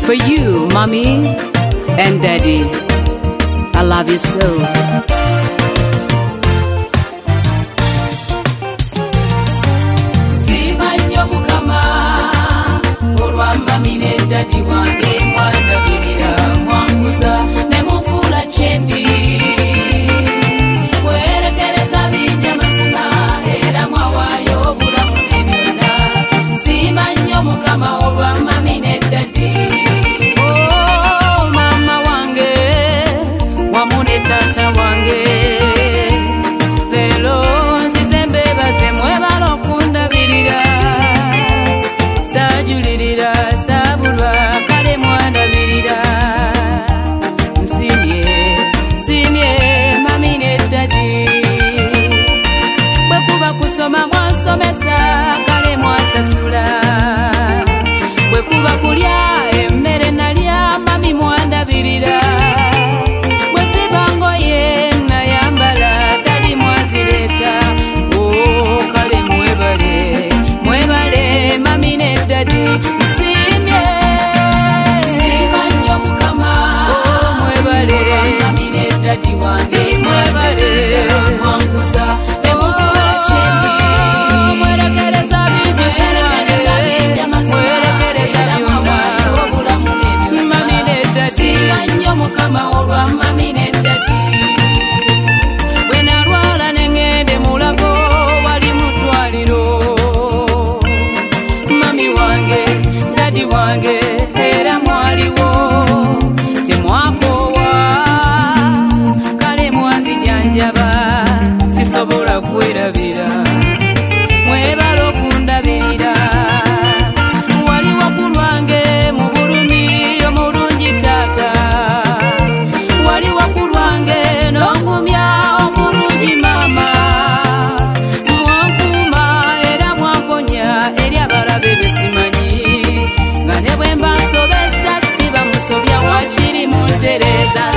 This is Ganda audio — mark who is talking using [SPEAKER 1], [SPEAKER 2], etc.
[SPEAKER 1] For you, Mommy and Daddy, I love you so.
[SPEAKER 2] Simanyo mukama olwa mami ne daddy wange mwandabirira mwanguza ne munfuula kyendi mwerekereza bijja mazima era mwawaayo obulamu ne byonna. Simanyo mukama olwa mami ne daddy.
[SPEAKER 1] Oh mama wange wamune tata wange lelo nzize mbebaze mwebala okundabirira sajulirira sabulwa kale mwandabirira nsimye mami ne daddy bwekuba kusoma mwansomesa kale mwasasula bwekuba kulya emmere nalya mami mwandabirira bwezibangoye nayambala daddy mwazireta. Oh kale mwebale mami ne daddy nsimye.
[SPEAKER 2] Simanyo mukama
[SPEAKER 1] mwebale
[SPEAKER 2] mami ne daddy wange mwebale mwanguza ne munfuula kyendi
[SPEAKER 1] mwerekereza bijja mwerekereza byonna
[SPEAKER 2] obulamu ne byonna.
[SPEAKER 1] mami ne daddy.
[SPEAKER 2] Simanyo mukama olwa mami ne daddy.
[SPEAKER 1] Bwe nalwala ne ŋŋende mulago wali mu ddwaliro mami wange daddy wange era mwaliwo temwakoowa kale mwanzijanjaba sisobola kwerabira mwebala okundabirira wali waku lwange mu bulumi omulungi taata wali waku lwange n'ongumya omulungi maama mwankuuma era mwankonya eri abalabe besimanyi nga ne bwe mba nsobesa siba musobya wakiri muntereza